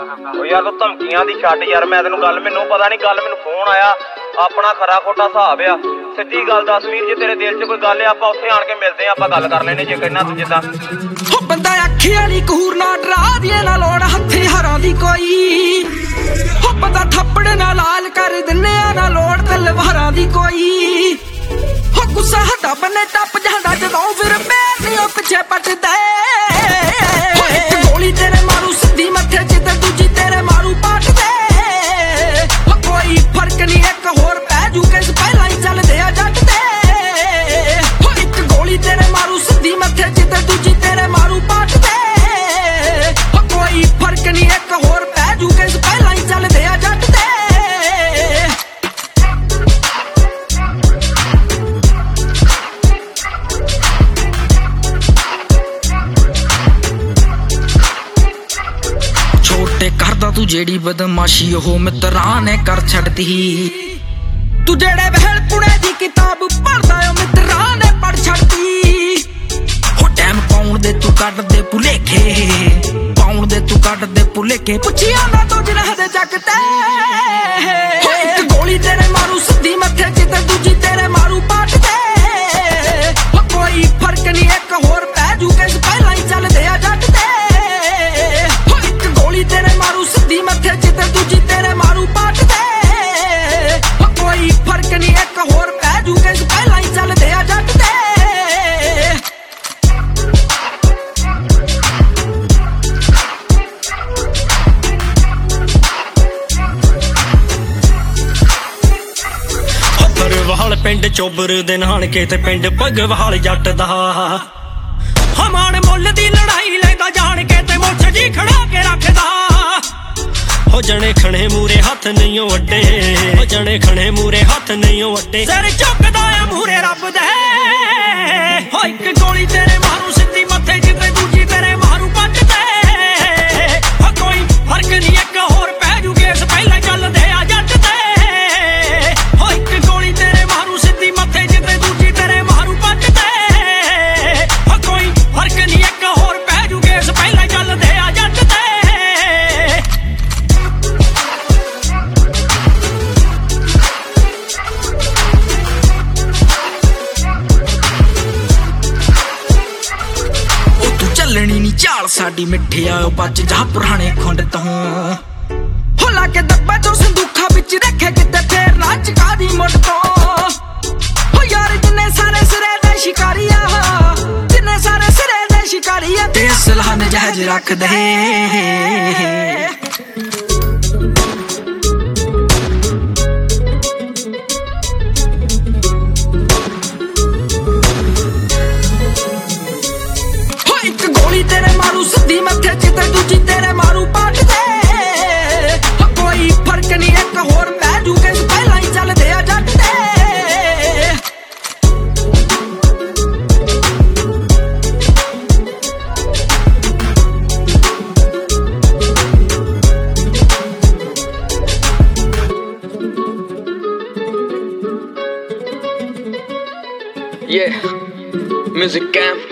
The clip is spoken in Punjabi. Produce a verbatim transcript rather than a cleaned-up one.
ਓ ਯਾਰ ਤੂੰ ਧਮਕੀਆਂ ਦੀ ਛੱਡ ਯਾਰ, ਮੈਂ ਤੈਨੂੰ ਗੱਲ ਮੈਨੂੰ ਪਤਾ ਨਹੀਂ ਗੱਲ ਮੈਨੂੰ ਫੋਨ ਆਇਆ, ਆਪਣਾ ਖਰਾ ਖੋਟਾ ਹਿਸਾਬ ਆ। ਸਿੱਧੀ ਗੱਲ ਦੱਸ ਵੀਰ, ਜੇ ਤੇਰੇ ਦਿਲ 'ਚ ਕੋਈ ਗੱਲ ਆ ਆਪਾਂ ਉੱਥੇ ਆਣ ਕੇ ਮਿਲਦੇ ਆ, ਆਪਾਂ ਗੱਲ ਕਰ ਲੈਣੇ ਜੇ ਕਹਿਣਾ ਤੂੰ ਜਿੱਦਾਂ। ਹੋ ਬੰਦਾ ਅੱਖੀ ਵਾਲੀ ਕਹੂਰ ਨਾ ਡਰਾ ਦੀਏ ਨਾ ਲੋੜ ਹੱਥੇ ਹਰਾਂ ਦੀ ਕੋਈ, ਹੋ ਬੰਦਾ ਥੱਪੜ ਨਾ ਲਾਲ ਕਰ ਦਿੰਨੇ ਆ ਨਾ ਲੋੜ ਤਲਵਾਰਾਂ ਦੀ ਕੋਈ, ਹੋ ਗੁੱਸਾ ਹੱਡਾ ਬੰਨੇ ਟੱਪ ਜਾਂਦਾ ਜਦੋਂ ਫਿਰ ਪੈਰ ਨਹੀਂ ਉਹ ਪਿੱਛੇ ਪੱਟਦਾ, ਇੱਕ ਗੋਲੀ ਤੇਰੇ ਮਾਰੂ ਸਿੱਧੀ ਮੱਥੇ 'ਚ ਤੇ ਦੂਜੀ ਤੇਰੇ ਮਾਰੂ ਪੱਟ ਦੇ, ਹੋ ਕੋਈ ਫਰਕ ਨਹੀਂ ਇੱਕ ਹੋਰ ਪੈ ਜੂ ਕਿਸ ਪਹਿਲਾਂ ਹੀ ਚੱਲਦੇ ਆ ਜੱਟ ਦੇ, ਹੋ ਇੱਕ ਗੋਲੀ ਤੇਰੇ ਮਾਰੂ ਸਿੱਧੀ ਮੱਥੇ 'ਚ ਤੇ ਦੂਜੀ ਤੇਰੇ ਮਾਰੂ ਪੱਟ ਦੇ, ਹੋ ਕੋਈ ਫਰਕ ਨਹੀਂ ਇੱਕ ਹੋਰ ਪੈ ਜੂ ਕਿਸ ਪਹਿਲਾਂ ਹੀ ਚੱਲਦੇ ਆ ਜੱਟ ਦੇ। ਛੋਟੇ ਕਰਦਾ ਤੂੰ ਜਿਹੜੀ ਬਦਮਾਸ਼ੀ ਉਹ ਮਿੱਤਰਾਂ ਨੇ ਕਰ ਛੱਡਤੀ, ਤੂੰ ਜਿਹੜੇ ਵਹਿਲ ਪੁਣੇ ਦੀ ਕਿਤਾਬ ਪੜ੍ਹਦਾ ਓ ਮਿੱਤਰਾਂ ਨੇ ਪੜ੍ਹ ਛੱਡਤੀ, ਹੋ ਟਾਈਮ ਪਾਉਣ ਦੇ ਤੂੰ ਕੱਢ ਦੇ ਭੁਲੇਖੇ, ਪਾਉਣ ਦੇ ਤੂੰ ਕੱਢ ਦੇ ਭੁਲੇਖੇ, ਪੁੱਛਿਆ ਨਾ ਤੂੰ ਜਿਹਨਾਂ ਦੇ ਜੱਗ ਤੇ, ਹੋ ਇੱਕ ਗੋਲੀ ਤੇਰੇ ਮਾਰੂ ਸਿੱਧੀ ਮੱਥੇ 'ਚ ਤੇ ਦੂਜੀ ਤੇਰੇ ਮਾਰੂ ਪੱਟ ਦੇ, ਹੋ ਕੋਈ ਫਰਕ ਨਹੀਂ ਇੱਕ ਹੋਰ ਪੈ ਜੂ ਕਿਸ ਪਹਿਲਾਂ ਹੀ ਚੱਲਦੇ ਆ ਜੱਟ ਦੇ, ਹੋ ਇੱਕ ਗੋਲੀ ਤੇਰੇ ਮਾਰੂ ਸਿੱਧੀ ਮੱਥੇ 'ਚ ਤੇ ਦੂਜੀ ਤੇਰੇ ਮਾਰੂ ਪੱਟ ਦੇ, ਹੋ ਕੋਈ ਫਰਕ ਨਹੀਂ ਇੱਕ ਹੋਰ ਪੈ ਜੂ ਕਿਸ ਪਹਿਲਾਂ ਹੀ ਚੱਲਦੇ ਆ ਜੱਟ ਦੇ। ਵਾਲ ਪਿੰਡ ਚੋਬਰ ਦੇ ਨਾਨਕੇ ਤੇ ਪਿੰਡ ਭਗਵਾਲ ਜੱਟ ਦਾ, ਹਮਾਣ ਮੁੱਲ ਦੀ ਲੜਾਈ ਲੈਂਦਾ ਜਾਣ ਕੇ ਤੇ ਮੁੱਛ ਜੀ ਖੜਾ ਕੇ ਰੱਖਦਾ, ਹੋ ਜਣੇ ਖਣੇ ਮੂਰੇ ਹੱਥ ਨਹੀਂ ਓ ਵੱਡੇ, ਹੋ ਜਣੇ ਖਣੇ ਮੂਰੇ ਹੱਥ ਨਹੀਂ ਓ ਵੱਡੇ, ਸਿਰ ਝੁਕਦਾ ਆ ਮੂਰੇ ਰੱਬ ਦੇ, ਹੋ ਇੱਕ ਗੋਲੀ ਤੇਰੇ ਮਾਰੂ ਸਿੱਧੀ ਮੱਥੇ 'ਚ ਤੇ ਦੂਜੀ ਤੇਰੇ ਮਾਰੂ ਪੱਟ ਤੇ, ਹੋ ਕੋਈ ਫਰਕ ਨਹੀਂ ਇੱਕ ਹੋਰ ਪੈ ਜੂ ਕੇਸ ਪਹਿਲਾਂ ਚੱਲਦੇ ਆ ਜੱਟ ਤੇ, ਹੋ ਇੱਕ ਗੋਲੀ ਤੇਰੇ ਮਾਰੂ ਸਿੱਧੀ ਮੱਥੇ 'ਚ ਤੇ ਦੂਜੀ ਤੇਰੇ ਮਾਰੂ ਪੱਟ ਤੇ, ਹੋ ਕੋਈ ਫਰਕ ਨਹੀਂ ਇੱਕ ਹੋਰ ਪੈ ਜੂ ਕੇਸ ਪਹਿਲਾਂ ਚੱਲਦੇ ਆ ਜੱਟ ਤੇ। ਚੱਲਣੀ ਨੀ ਚਾਲ ਸਾਡੀ ਮਿੱਠਿਆ ਉਹ ਬਚ ਜਾ ਪੁਰਾਣੇ ਖੁੰਡ ਤੋਂ, ਹੋ ਲਾ ਕੇ ਦੱਬਾ ਚੋਂ ਸੰਦੂਖਾਂ ਵਿੱਚ ਰੱਖੇ ਕਿਤੇ ਫੇਰ ਨਾ ਚਕਾ ਦੀ ਮੁੱਢ ਤੋਂ, ਹੋ ਯਾਰ ਜਿੰਨੇ ਸਾਰੇ ਸਿਰੇ ਦੇ ਸ਼ਿਕਾਰੀ ਆ, ਜਿੰਨੇ ਸਾਰੇ ਸਿਰੇ ਦੇ ਸ਼ਿਕਾਰੀ ਆ ਤੇ ਸਲਾਹ ਨਜਾਇਜ਼ ਰੱਖਦੇ, ਤੇਰੇ ਮਾਰੂ ਸਿੱਧੀ ਮੱਥੇ 'ਚ ਤੇ ਦੂਜੀ ਤੇਰੇ ਮਾਰੂ ਪੱਟ ਦੇ, ਕੋਈ ਫਰਕ ਨਹੀਂ ਇੱਕ ਹੋਰ ਪੈ ਜੂ ਕਿਸ ਪਹਿਲਾਂ ਹੀ ਚੱਲਦੇ ਆ ਜੱਟ ਦੇ। Yeah, music camp.